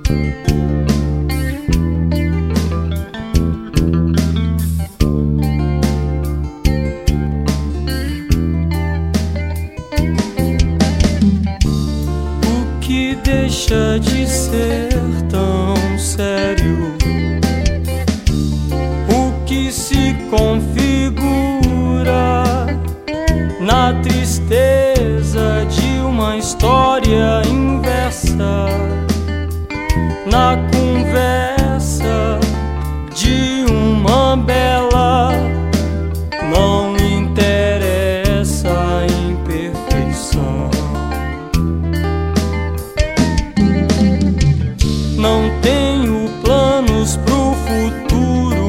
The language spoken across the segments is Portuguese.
O que deixa de ser tão sério? O que se configura na tristeza de uma história inversa, na conversa de uma bela. Não interessa a imperfeição, não tenho planos pro futuro,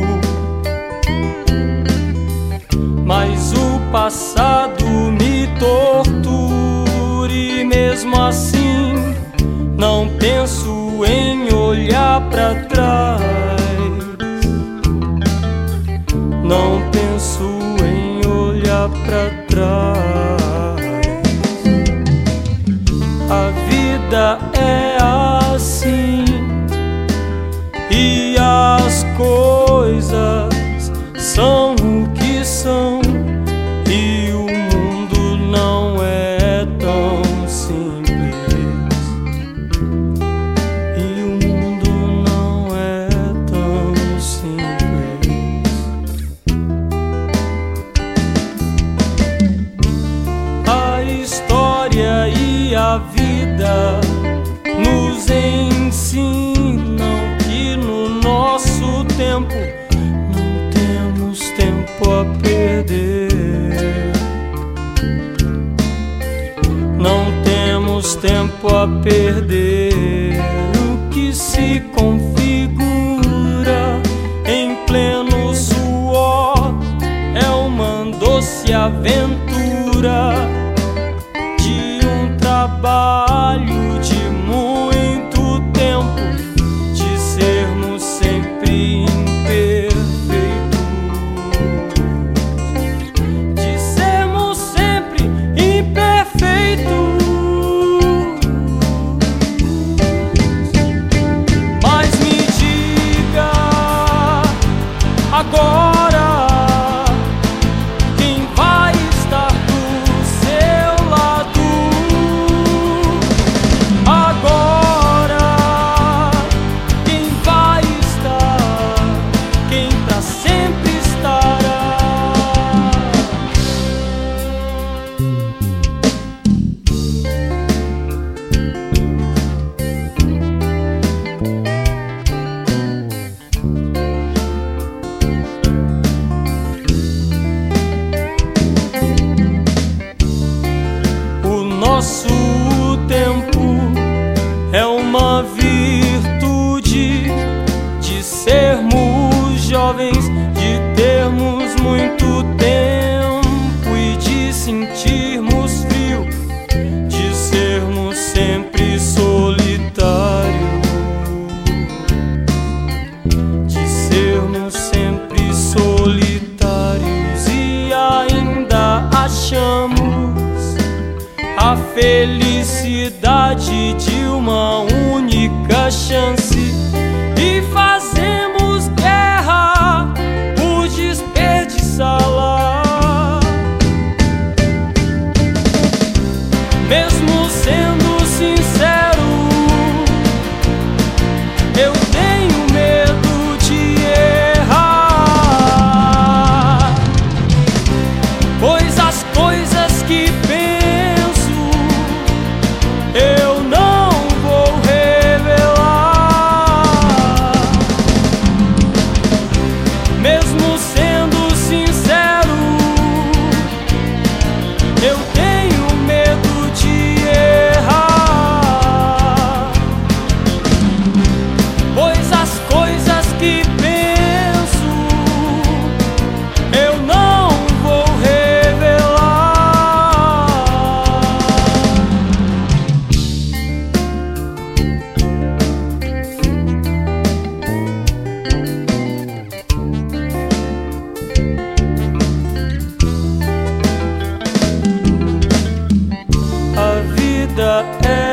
mas o passado me tortura e mesmo assim não penso em olhar pra trás. Não penso em olhar pra trás. A vida é assim e as coisas são o que são, e o mundo não é tão simples, e o mundo não é tão simples. A história e a vida nos ensinam que no nosso tempo não temos tempo a perder. Não temos tempo a perder. O que se configura em pleno suor é uma doce aventura de um trabalho de muito tempo, de sermos sempre imperfeitos, de sermos sempre imperfeitos. Mas me diga agora, quem vai estar do seu lado? Agora, quem vai estar? Quem pra sempre estará? O nosso tempo é uma virtude de sermos jovens, de termos muito tempo e de sentirmos frio, de sermos sempre solitários, de sermos sempre solitários e ainda achamos a felicidade de uma única chance e fazemos guerra por desperdiçá-la. Mesmo sendo sincero, eu tenho medo de errar, pois as coisas que eu não vou revelar. Mesmo sendo sincero, eu tenho medo de errar, pois as coisas que penso eu não vou revelar. A vida é